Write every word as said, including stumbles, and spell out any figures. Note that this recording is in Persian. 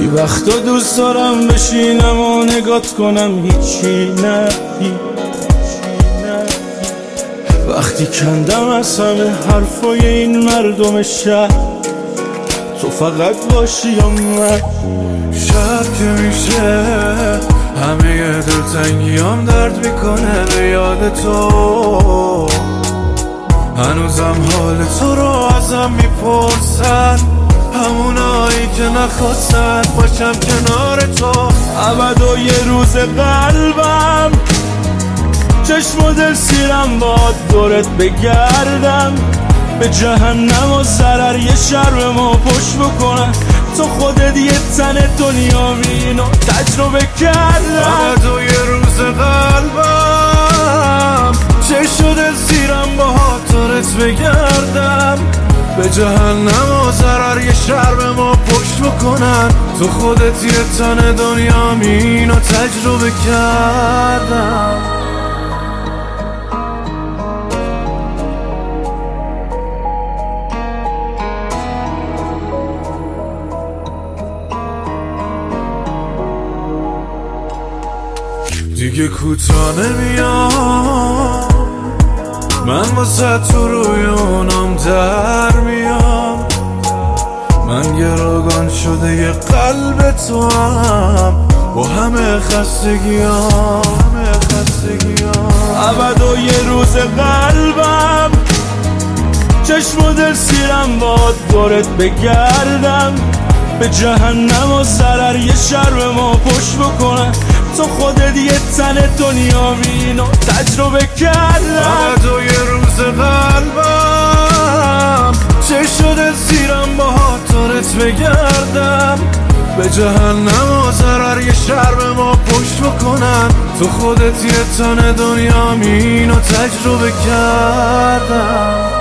گاهی وقتا دوست دارم بشینم و نگات کنم هیچی نه هیچی نه. وقتی کندم از همه حرفای این مردم شهر تو فقط باشی یا من. شب که میشه همه دلتنگیام درد میکنه به یاد تو. هنوزم حال تو رو ازم میپرسن، همونایی که نخواستن باشم کنار تو. ابد و یه روز قلبم چشم و دل سیرم باد دورت بگردم، به جهنم و ضرر یه شرم ما پشت بکنم. تو خودت یه تن دنیا اینو تجربه کردم. ابد و یه روز قلبم چشم و دل سیرم با دورت بگردم، به جهنم و ضرر یه شرم ما پشت بکنن. تو خودت یه تن دنیا اینو تجربه کردم. دیگه کوتاه نمیام، من واسه تو روی اونم در میام. من گروگان شده یه قلب تو هم با همه خستگیام همه خستگیام. ابد و یه روز قلبم چشم و دل سیرم باد دورت بگردم، به جهنم و ضرر یه شرم ما پشت بکنم. تو خودت یه تن دنیا اینو تجربه کردم. ابد و یه روز قلبم چشم و دل سیرم با دورت بگردم، به جهنم و ضرر یه شرم ما پشت بکنن. تو خودت یه تن دنیا اینو تجربه کردم.